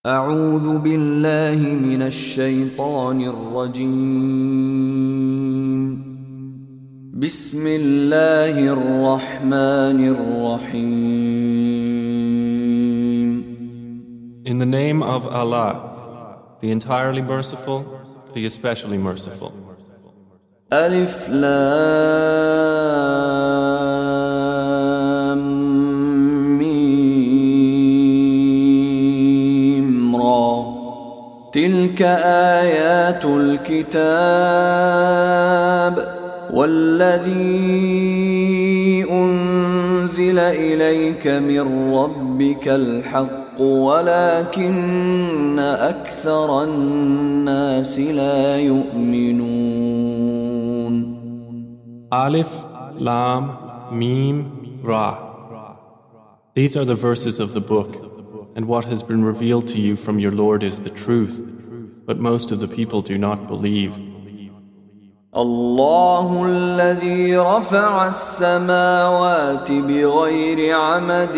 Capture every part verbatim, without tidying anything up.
أعوذ بالله من الشيطان الرجيم. بسم الله الرحمن الرحيم. In the name of Allah, the entirely merciful, the especially merciful. ألف لام ميم را تلك آيات الكتاب والذي أنزل إليك من ربك الحق ولكن أكثر الناس لا يؤمنون. Alif, Lam, Mim, Ra. These are the verses of the book, and what has been revealed to you from your Lord is the truth, but most of the people do not believe. الله الذي رفع السماوات بغير عمد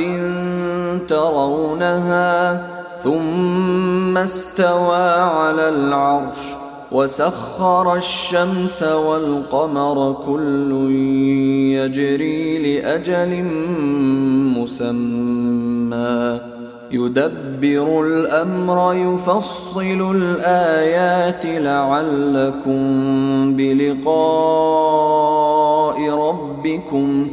ترونها ثم استوى على العرش وسخر الشمس والقمر كل يجري لأجل مسمى يدبر الأمر يفصل الآيات لعلكم بلقاء ربكم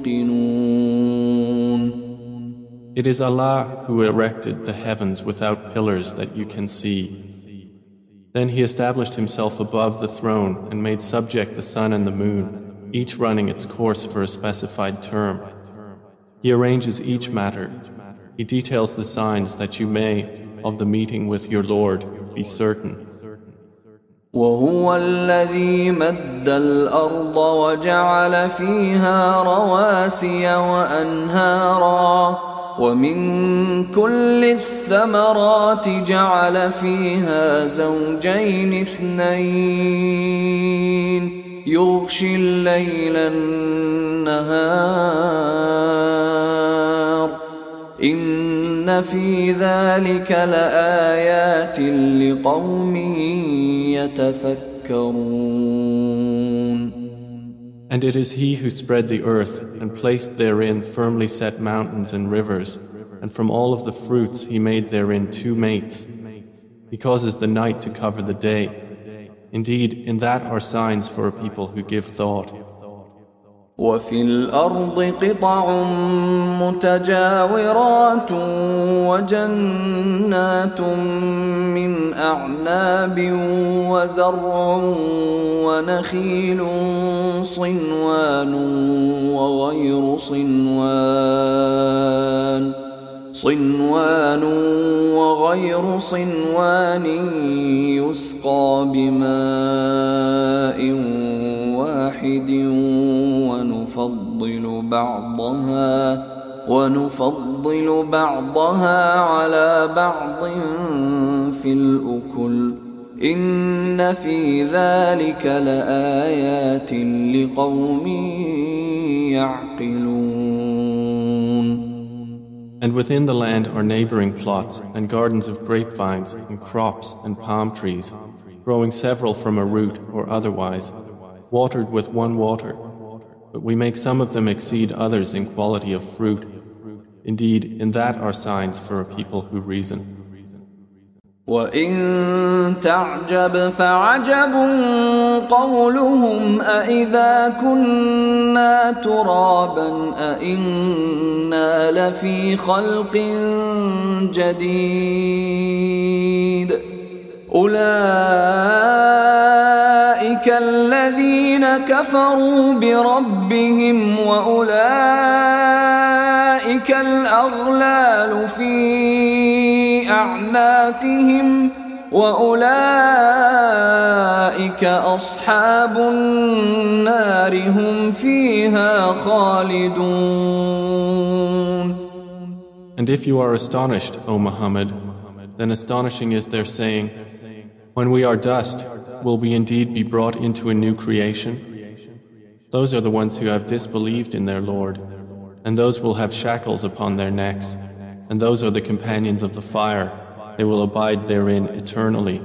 توقنون. It is Allah who erected the heavens without pillars that you can see. Then He established Himself above the throne and made subject the sun and the moon, each running its course for a specified term. He arranges each matter. He details the signs that you may, of the meeting with your Lord, be certain. وهو الذي مد الأرض وجعل فيها رواسي وأنهارا ومن كل الثمرات جعل فيها زوجين اثنين يغشي الليل النهار إن في ذلك لآيات لقوم يتفكرون. And it is He who spread the earth and placed therein firmly set mountains and rivers, and from all of the fruits He made therein two mates. He causes the night to cover the day. Indeed, in that are signs for a people who give thought. وفي الأرض قطع متجاورات وجنات من أعناب وزرع ونخيل صنوان وغير صنوان صنوان وغير صنوان يسقى بماء واحد ونفضل بعضها ونفضل بعضها على بعض في الأكل إن في ذلك لآيات لقوم يعقلون. And within the land are neighboring plots and gardens of grapevines and crops and palm trees, growing several from a root or otherwise, watered with one water. But we make some of them exceed others in quality of fruit. Indeed, in that are signs for a people who reason. وَإِن تَعْجَبْ فَعَجَبٌ قَوْلُهُمْ أَإِذَا كُنَّا تُرَابًا أَإِنَّا لَفِي خَلْقٍ جَدِيدٍ أُولَئِكَ الَّذِينَ كَفَرُوا بِرَبِّهِمْ وَأُولَئِكَ الْأَغْلَالُ فِي أَعْنَاقِهِمْ وَأُولَئِكَ أَصْحَابُ النَّارِ هُمْ فِيهَا خَالِدُونَ. And if you are astonished, O Muhammad, then astonishing is their saying, when we are dust, will we indeed be brought into a new creation? Those are the ones who have disbelieved in their Lord, and those will have shackles upon their necks, and those are the companions of the fire, they will abide therein eternally.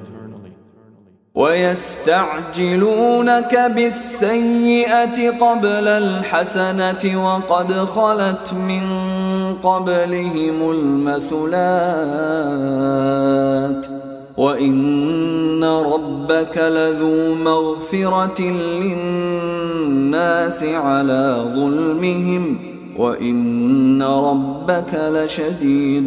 ويستعجلونك بالسيئة قبل الحسنة وقد خلت من قبلهم المثلات وإن ربك لذو مغفرة للناس على ظلمهم وإن ربك لشديد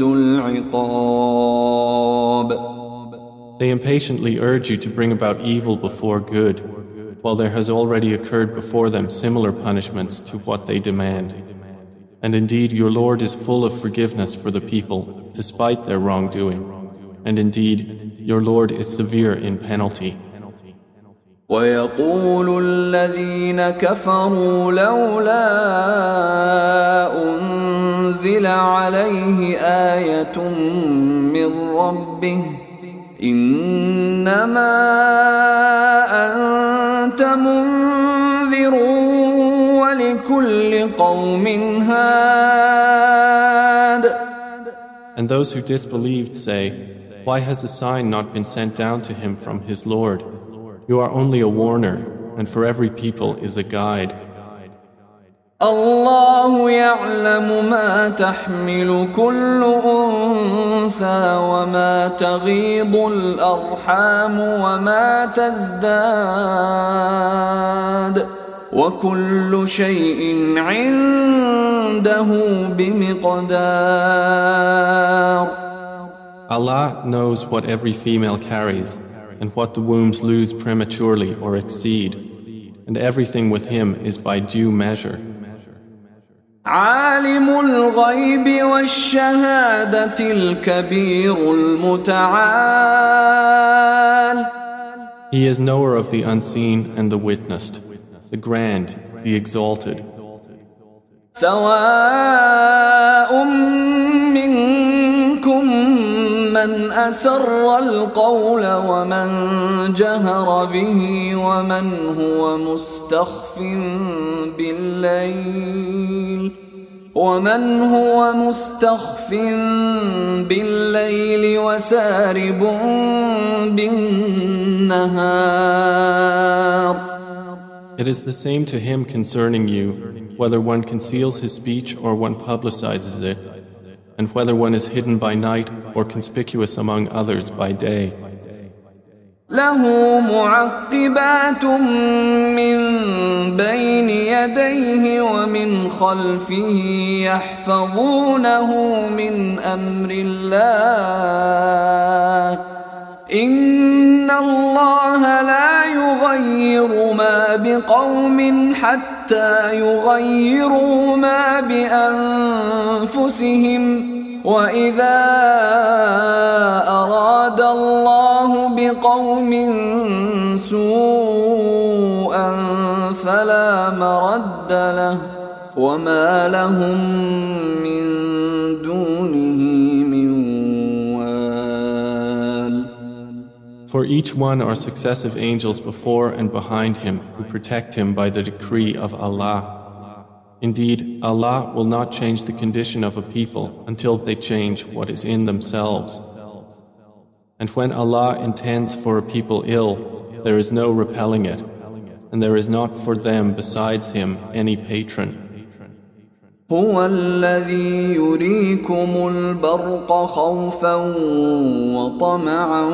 العقاب. They impatiently urge you to bring about evil before good, while there has already occurred before them similar punishments to what they demand. And indeed your Lord is full of forgiveness for the people, despite their wrongdoing. And indeed your Lord is severe in penalty. ويقول الذين كفروا لولا أنزل عليه آية من ربه إنما أنت منذر ولكل قوم هاد. And those who disbelieved say, why has a sign not been sent down to him from his Lord? You are only a warner, and for every people is a guide. الله يعلم ما تحمل كل أنثى وما تغيض الأرحام وما تزداد وكل شيء عنده بمقدار. Allah knows what every female carries and what the wombs lose prematurely or exceed, and everything with him is by due measure. عالم الغيب والشهادة الكبير المتعال. He is knower of the unseen and the witnessed, the grand, the exalted. سواء منكم من أسر القول ومن جهر به ومن هو مستخف بالليل ومن هو مستخف بالليل وسارب بالنهار. It is the same to him concerning you, whether one conceals his speech or one publicizes it, and whether one is hidden by night or conspicuous among others by day. له معقبات من بين يديه ومن خلفه يحفظونه من أمر الله إن الله لا يغير ما بقوم حتى يغيروا ما بأنفسهم وإذا أراد الله بقوم سوءا فلا مرد له وما لهم من دونه من وال. For each one are successive angels before and behind him who protect him by the decree of Allah. Indeed, Allah will not change the condition of a people until they change what is in themselves. And when Allah intends for a people ill, there is no repelling it, and there is not for them besides Him any patron. هو الذي يريكم البرق خوفا وطمعا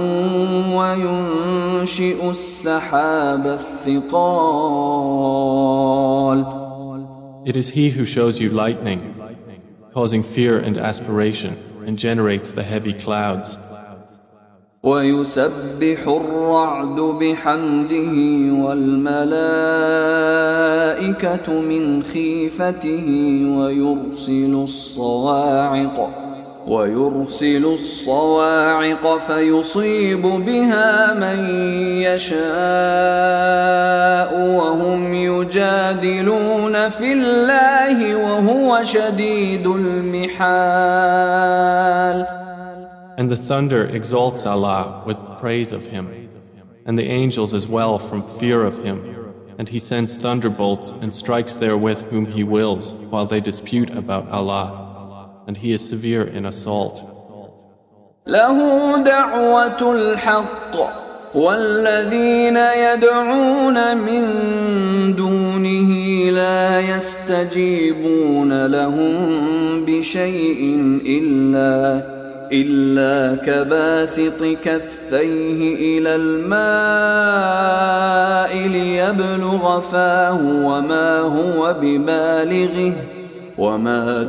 وينشئ السحاب الثقال. It is He who shows you lightning, causing fear and aspiration, and generates the heavy clouds. ويسبح الرعد بحمده والملائكة من خيفته ويرسل الصواعق ويرسل الصواعق فيصيب بها من يشاء وهم يجادلون في الله وهو شديد المحال. And the thunder exalts Allah with praise of Him, and the angels as well from fear of Him, and He sends thunderbolts and strikes therewith whom He wills while they dispute about Allah, and He is severe in assault. له دعوة الحق والذين يدعون من دونه لا يستجيبون لهم بشيء إلا إلا كباسط كفيه إلى الماء ليبلغ فاه وما هو ببالغه وما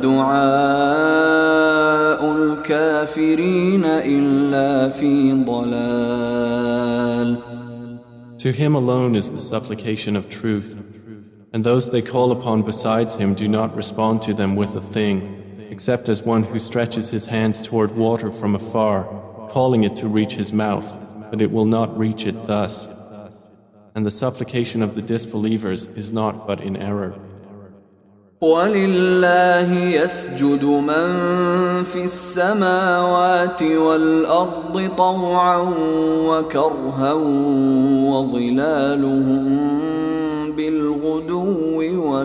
دعاء الكافرين إلا في ضلال. To him alone is the supplication of truth, and those they call upon besides him do not respond to them with a thing, except as one who stretches his hands toward water from afar, calling it to reach his mouth, but it will not reach it thus. And the supplication of the disbelievers is not but in error. وَلِلَّهِ يَسْجُدُ مَن فِي السَّمَاوَاتِ وَالْأَرْضِ طَوْعًا وَكَرْهًا وَظِلَالُهُم بِالْغُدُوِّ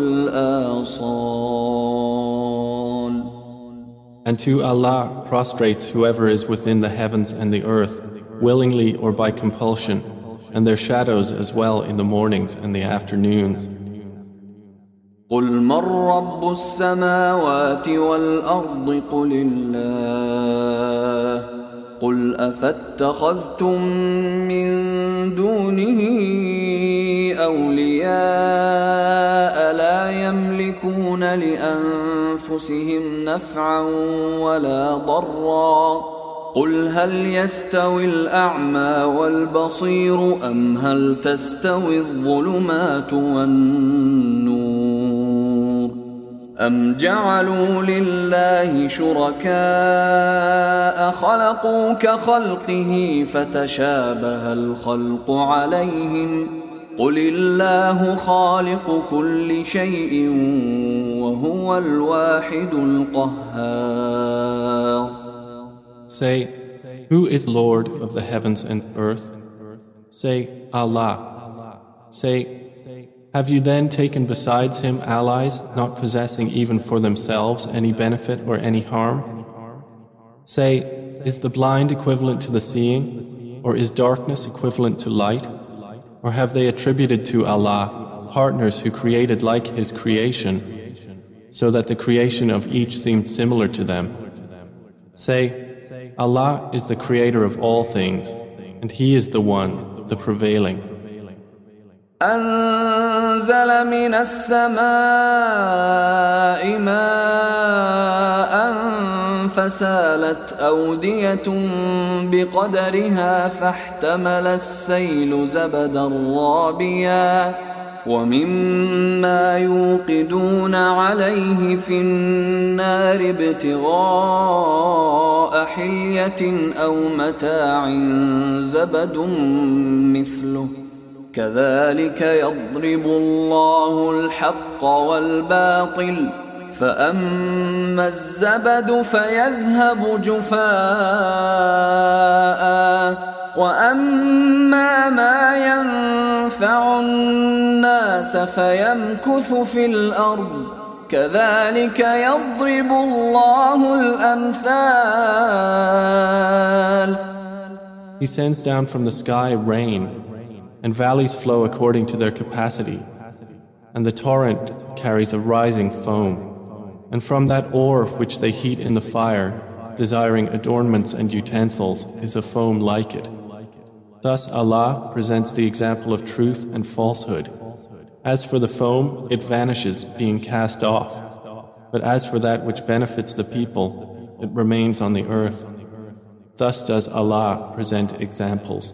وَالْآصَالِ. And to Allah prostrates whoever is within the heavens and the earth, willingly or by compulsion, and their shadows as well in the mornings and the afternoons. قُلْ مَنْ رَبُّ السَّمَاوَاتِ وَالْأَرْضِ قُلِ اللَّهُ قُلْ أَفَاتَّخَذْتُمْ مِنْ دُونِهِ أَوْلِيَاءَ لَا يَمْلِكُونَ لِأَنفُسِهِمْ نَفْعًا وَلَا ضَرًّا قُلْ هَلْ يَسْتَوِي الْأَعْمَى وَالْبَصِيرُ أَمْ هَلْ تَسْتَوِي الظُّلُمَاتُ وَالنُّورُ أَمْ جَعَلُوا لِلَّهِ شُرَكَاءَ خَلَقُوا كَخَلْقِهِ فَتَشَابَهَ الْخَلْقُ عَلَيْهِمْ قُلِ اللَّهُ خَالِقُ كُلِّ شَيْءٍ وَهُوَ الْوَاحِدُ الْقَهَّارُ. Say, who is Lord of the heavens and earth? Say, Allah. Say, have you then taken besides him allies, not possessing even for themselves any benefit or any harm? Say, is the blind equivalent to the seeing, or is darkness equivalent to light? Or have they attributed to Allah partners who created like his creation, so that the creation of each seemed similar to them? Say, Allah is the creator of all things, and he is the one, the prevailing. أنزل من السماء ماء فسالت أودية بقدرها فاحتمل السيل زبدا رابيا ومما يوقدون عليه في النار ابتغاء حلية أو متاع زبد مثله كذلك يضرب الله الحق والباطل فأما الزبد فيذهب جفاء وأما ما ينفع الناس فيمكث في الأرض كذلك يضرب الله الأمثال. He sends down from the sky rain, and valleys flow according to their capacity, and the torrent carries a rising foam, and from that ore which they heat in the fire, desiring adornments and utensils, is a foam like it. Thus Allah presents the example of truth and falsehood. As for the foam, it vanishes, being cast off, but as for that which benefits the people, it remains on the earth. Thus does Allah present examples.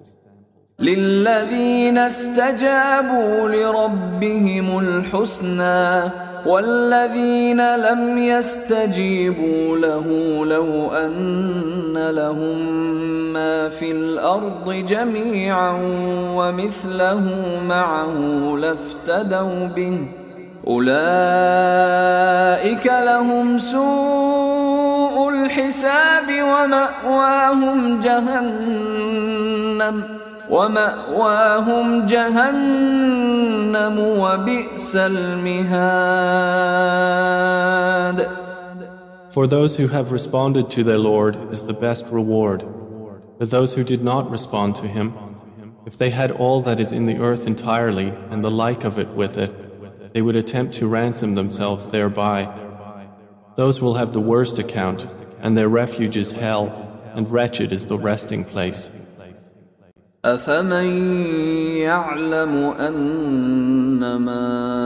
للذين استجابوا لربهم الحسنى والذين لم يستجيبوا له لو أن لهم ما في الأرض جميعا ومثله معه لافتدوا به أولئك لهم سوء الحساب ومأواهم جهنم وَمَأْوَاهُمْ جَهَنَّمُ وَبِئْسَ الْمِهَادُ. For those who have responded to their Lord is the best reward. But those who did not respond to Him, if they had all that is in the earth entirely and the like of it with it, they would attempt to ransom themselves thereby. Those will have the worst account, and their refuge is hell, and wretched is the resting place. أفمن يعلم أنما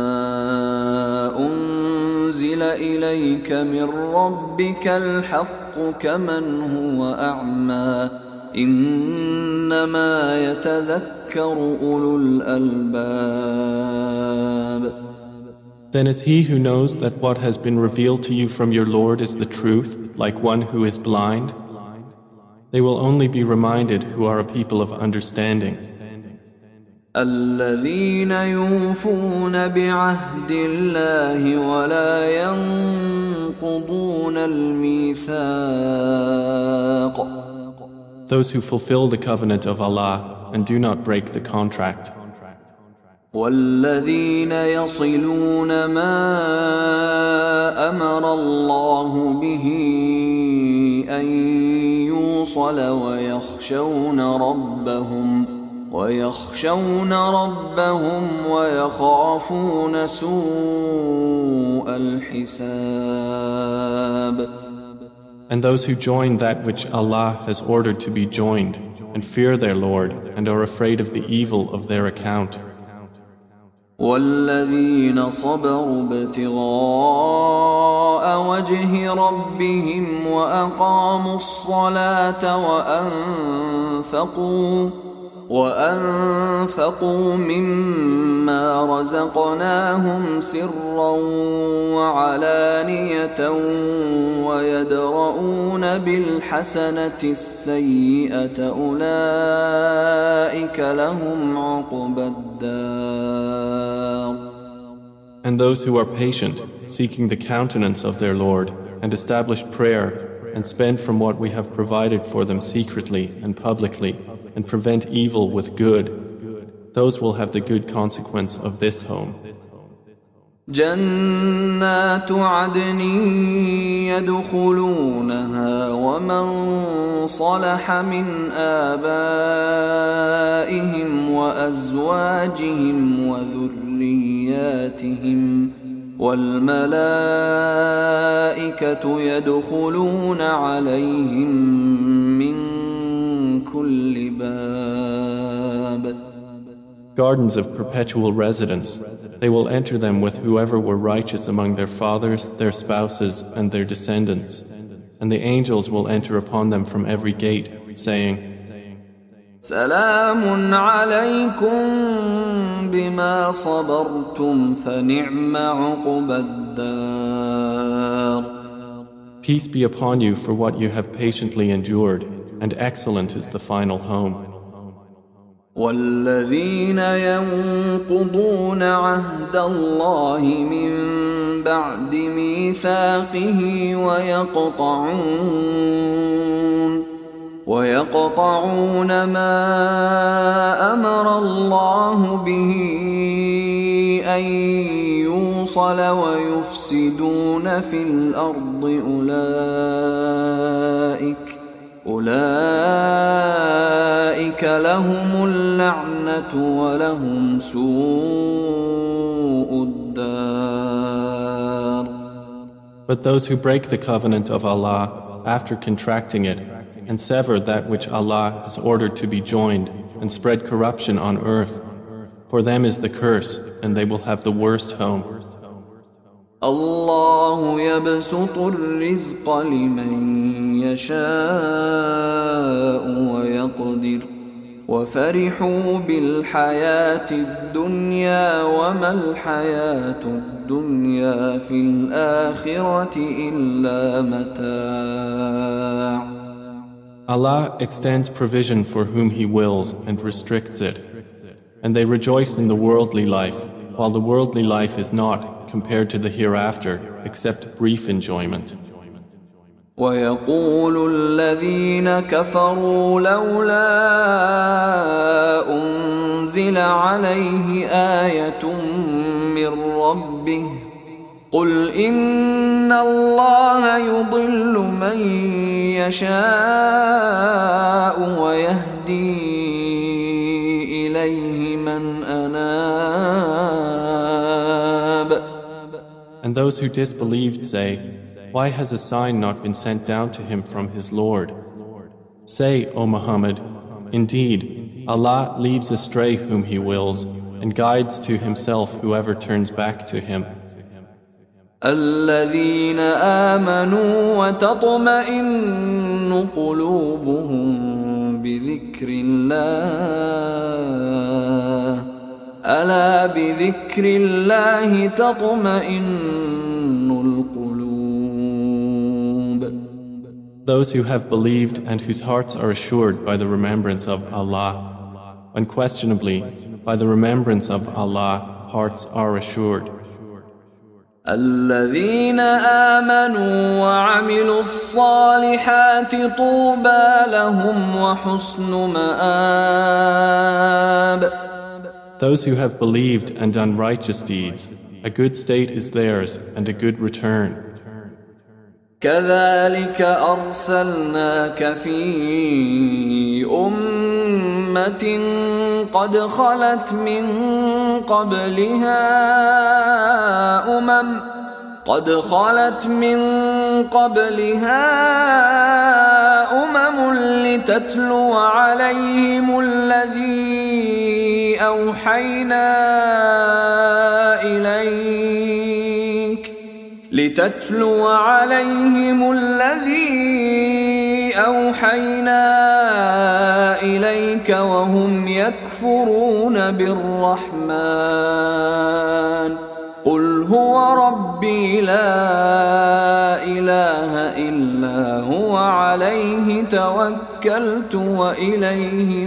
أنزل إليك من ربك الحق كمن هو أعمى إنما يتذكر أولو الألباب. Then is he who knows that what has been revealed to you from your Lord is the truth, like one who is blind? They will only be reminded who are a people of understanding. الذين يوفون بعهد الله ولا ينقضون الميثاق. Those who fulfill the covenant of Allah and do not break the contract. والذين يصلون ما أمر الله به أن يوصل ويخشون ربهم ويخشون ربهم ويخافون سوء الحساب. And those who join that which Allah has ordered to be joined and fear their Lord and are afraid of the evil of their account. والذين صبروا ابتغاء وجه ربهم وأقاموا الصلاة وأنفقوا وأنفقوا مما رزقناهم سرا وعلانية ويدرؤون بالحسنة السيئة أولئك لهم عقبى الدار. And those who are patient, seeking the countenance of their Lord, and establish prayer, and spend from what we have provided for them secretly and publicly, and prevent evil with good, those will have the good consequence of this home. جنات عدن يدخلونها ومن صلح من آبائهم وأزواجهم وذرياتهم والملائكة يدخلون عليهم من كل باب. Gardens of perpetual residence, they will enter them with whoever were righteous among their fathers, their spouses, and their descendants. And the angels will enter upon them from every gate, saying, سلام عليكم بما صبرتم فنعم عقبى الدار. Peace be upon you for what you have patiently endured, and excellent is the final home. والذين ينقضون عهد الله من بعد ميثاقه ويقطعون ويقطعون ما أمر الله به أن يوصل ويفسدون في الأرض أولئك أولئك لهم اللعنة ولهم سوء الدار. But those who break the covenant of Allah after contracting it and sever that which Allah has ordered to be joined and spread corruption on earth, for them is the curse and they will have the worst home. الله يبسط الرزق لمن يشاء ويقدر وفرحوا بالحياة الدنيا وما الحياة الدنيا في الآخرة إلا متاع. Allah extends provision for whom He wills and restricts it, and they rejoice in the worldly life, while the worldly life is not, compared to the hereafter, except brief enjoyment. ويقول الذين كفروا لولا أنزل عليه آية من ربه قل إن الله يضل من يشاء ويهدي إليه من أناب. And those who disbelieved say, why has a sign not been sent down to him from his Lord? Say, O Muhammad, indeed, Allah leads astray whom He wills and guides to Himself whoever turns back to Him. الذين آمنوا وتطمئن قلوبهم بذكر الله ألا بذكر الله تطمئن القلوب. Those who have believed and whose hearts are assured by the remembrance of Allah. Unquestionably, by the remembrance of Allah, hearts are assured. الذين آمنوا وعملوا الصالحات طوبى لهم وحسن مآب. Those who have believed and done righteous deeds, a good state is theirs and a good return. كذلك أرسلناك في أمة قد خلت من قبلها أمم قد خلت من قبلها أمم لتتلو عليهم الذي أوحينا إليك لتتلو عليهم الذي أوحينا إليك وهم يكفرون بالرحمن قل هو ربي لا إله إلا هو عليه توكلت وإليه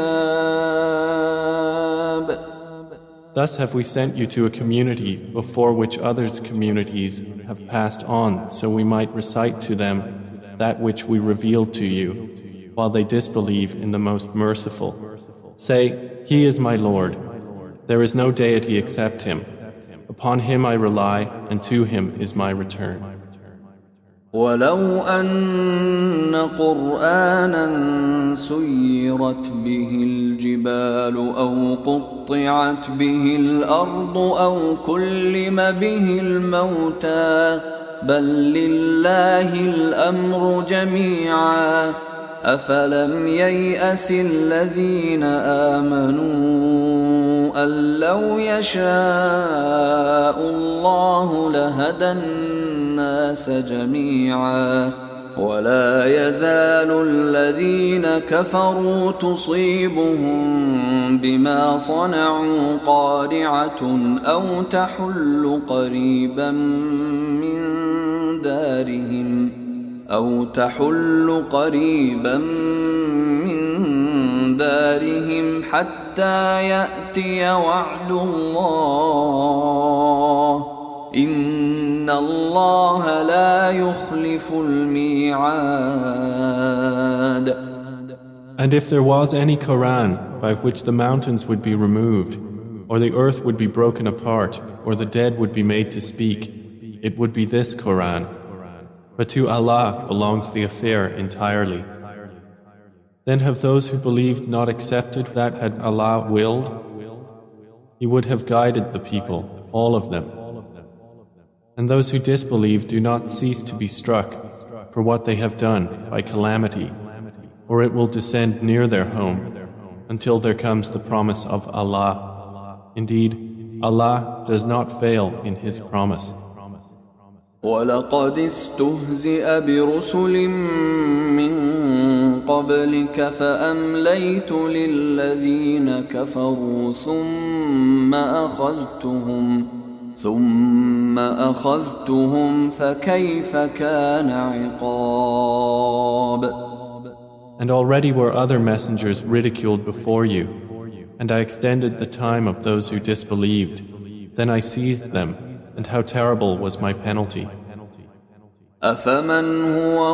متاب. Thus have we sent you to a community before which others' communities have passed on, so we might recite to them that which we revealed to you, while they disbelieve in the Most Merciful. Say, He is my Lord. There is no deity except Him. Upon Him I rely, and to Him is my return. ولو أن قرآنا سيرت به الجبال أو قطعت به الأرض أو كلم به الموتى بل لله الأمر جميعا أفلم ييأس الذين آمنوا أن لو يشاء الله لهدى الناس جميعا ولا يزال الذين كفروا تصيبهم بما صنعوا قارعة أو تحل قريبا من دارهم أو تحل قريبا من دارهم حتى يأتي وعد الله إن الله لا يخلف الميعاد. And if there was any Quran by which the mountains would be removed, or the earth would be broken apart, or the dead would be made to speak, it would be this Quran. But to Allah belongs the affair entirely. Then have those who believed not accepted that had Allah willed? He would have guided the people, all of them. And those who disbelieve do not cease to be struck for what they have done by calamity, or it will descend near their home until there comes the promise of Allah. Indeed, Allah does not fail in His promise. وَلَقَدِ اسْتُهْزِئَ بِرُسُلٍ مِّن قَبْلِكَ فَأَمْلَيْتُ لِلَّذِينَ كَفَرُوا ثُمَّ أَخَذْتُهُمْ ثُمَّ أَخَذْتُهُمْ فَكَيْفَ كَانَ عِقَابِ. And already were other messengers ridiculed before you, and I extended the time of those who disbelieved. Then I seized them, and how terrible was my penalty. أفمن هو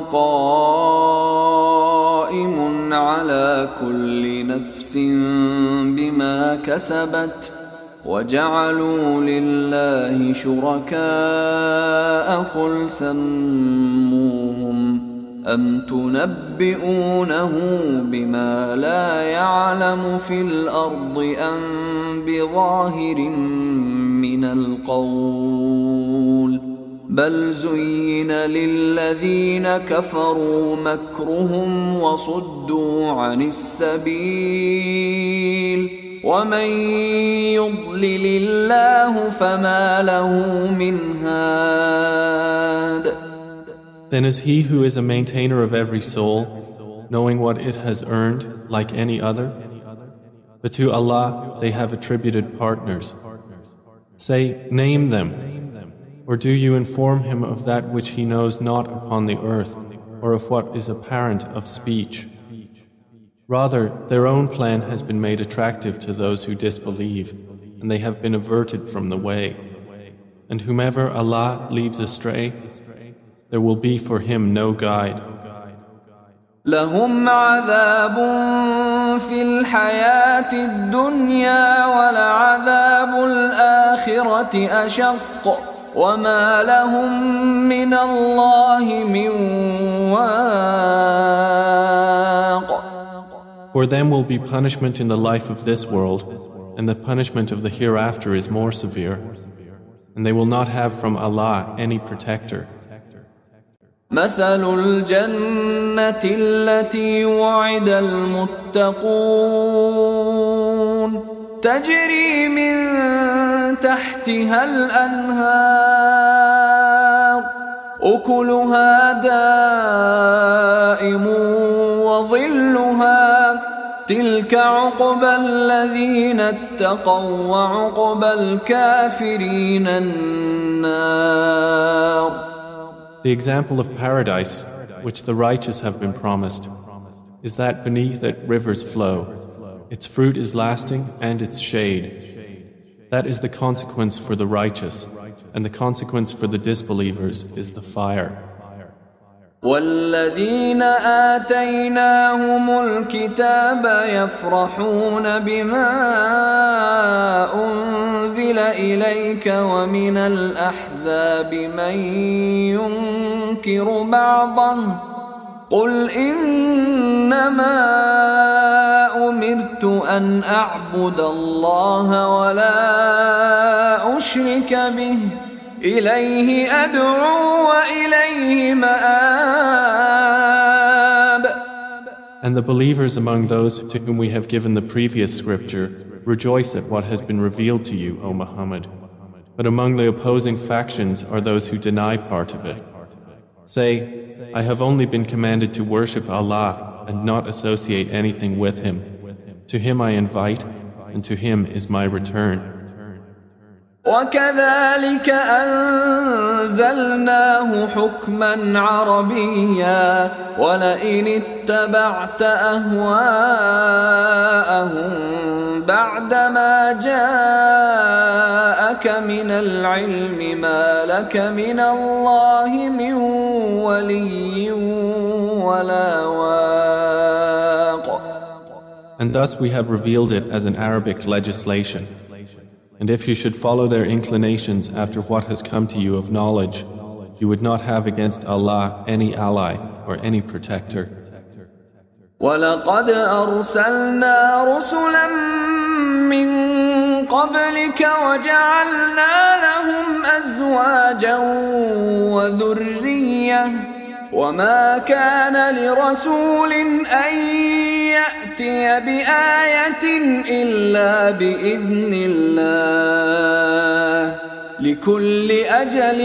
قائم على كل نفس بما كسبت وجعلوا لله شركاء قل سموهم أم تنبئونه بما لا يعلم في الأرض أم بظاهر من القول بل زين للذين كفروا مكرهم وصدوا عن السبيل ومن يضلل الله فما له من هاد. Then is he who is a maintainer of every soul, knowing what it has earned, like any other? But to Allah they have attributed partners. Say, name them. Or do you inform him of that which he knows not upon the earth, or of what is apparent of speech? Rather, their own plan has been made attractive to those who disbelieve, and they have been averted from the way. And whomever Allah leaves astray, there will be for him no guide. لهم عذاب في الحياة الدنيا ولعذاب الآخرة أشق وما لهم من الله من واق. For them will be punishment in the life of this world, and the punishment of the hereafter is more severe, and they will not have from Allah any protector. مثل الجنة التي وعد المتقون تجري من تحتها الأنهار أكلها دائم وظلها تلك عقبى الذين اتقوا وعقبى الكافرين النار. The example of paradise, which the righteous have been promised, is that beneath it rivers flow. Its fruit is lasting and its shade. That is the consequence for the righteous, and the consequence for the disbelievers is the fire. والذين آتيناهم الكتاب يفرحون بما أنزل إليك ومن الأحزاب من ينكر بعضه قل إنما أمرت أن أعبد الله ولا أشرك به إليه أدعو وإليه مآب. And the believers among those to whom we have given the previous scripture rejoice at what has been revealed to you, O Muhammad. But among the opposing factions are those who deny part of it. Say, I have only been commanded to worship Allah and not associate anything with Him. To Him I invite, and to Him is my return. وكذلك أنزلناه حكما عربيا ولئن اتبعت أهواءهم بعدما جاءك من العلم ما لك من الله من ولي ولا واق. And thus we have revealed it as an Arabic legislation. And if you should follow their inclinations after what has come to you of knowledge, you would not have against Allah any ally or any protector. وَلَقَدْ أَرْسَلْنَا رُسُلًا مِّن قَبْلِكَ وَجَعَلْنَا لَهُمْ أَزْوَاجًا وَذُرِّيَّةً وَمَا كَانَ لِرَسُولٍ أَن يَأْتِيَ بِآيَةٍ إِلَّا بِإِذْنِ اللَّهِ لِكُلِّ أَجَلٍ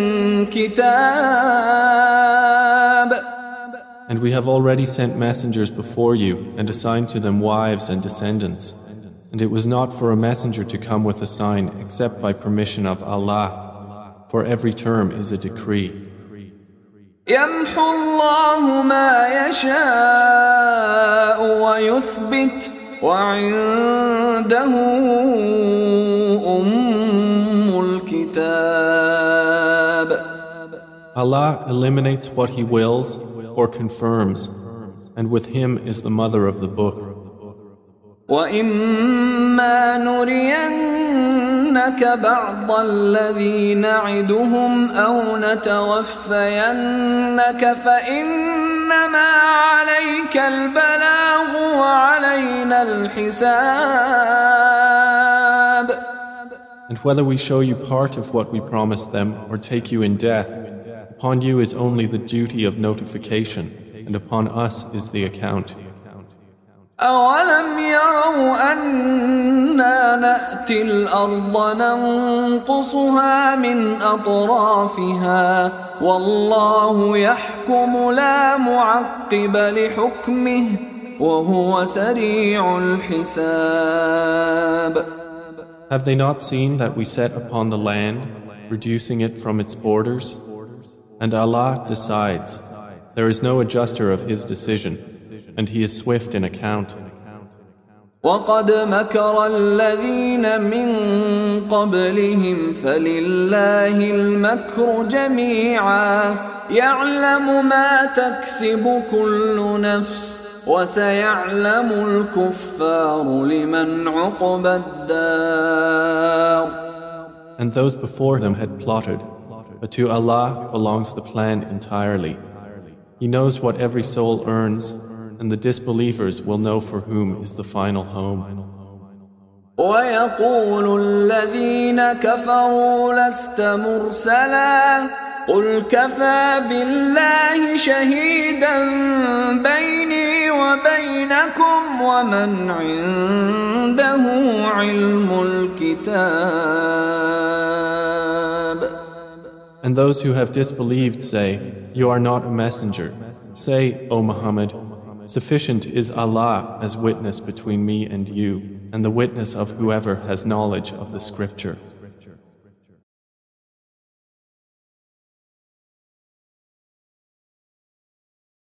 كِتَابٌ. And we have already sent messengers before you and assigned to them wives and descendants. And it was not for a messenger to come with a sign except by permission of Allah. For every term is a decree. يَمْحُو اللَّهُ مَا يَشَاءُ وَيُثْبِتُ وَعِندَهُ أُمُّ الْكِتَابِ. Allah eliminates what He wills or confirms, and with Him is the mother of the book. وَإِمَّا نُرِيَنَّ نُرِيَنَّكَ بَعْضَ الَّذِي نَعِدُهُمْ أَوْ نَتَوَفَّيَنَّكَ فَإِنَّمَا عَلَيْكَ الْبَلَاغُ وَعَلَيْنَا الْحِسَابُ. And whether we show you part of what we promised them or take you in death, upon you is only the duty of notification, and upon us is the account. أَوَلَمْ يَرَوْا أَنَّا نَأْتِي الْأَرْضَ نَنقُصُهَا مِنْ أَطْرَافِهَا وَاللَّهُ يَحْكُمُ لَا مُعَقِّبَ لِحُكْمِهِ وَهُوَ سَرِيعُ الْحِسَابِ. Have they not seen that we set upon the land, reducing it from its borders? And Allah decides. There is no adjuster of His decision, and He is swift in account. وَقَدْ مَكَرَ الَّذِينَ مِنْ قَبْلِهِمْ فَلِلَّهِ الْمَكْرُ جَمِيعًا يَعْلَمُ مَا تَكْسِبُ كُلُّ نَفْسٍ وَسَيَعْلَمُ الْكُفَّارُ لِمَنْ عُقْبَى الدَّارِ. And those before them had plotted, but to Allah belongs the plan entirely. He knows what every soul earns, and the disbelievers will know for whom is the final home. وَيَقُولُ الَّذِينَ كَفَرُوا لَسْتَ مُرْسَلًا قُلْ كَفَى بِاللَّهِ شَهِيدًا بَيْنِي وَبَيْنَكُمْ وَمَنْ عِندَهُ عِلْمُ الْكِتَابِ. And those who have disbelieved say, "You are not a messenger." Say, O Muhammad, sufficient is Allah as witness between me and you, and the witness of whoever has knowledge of the scripture.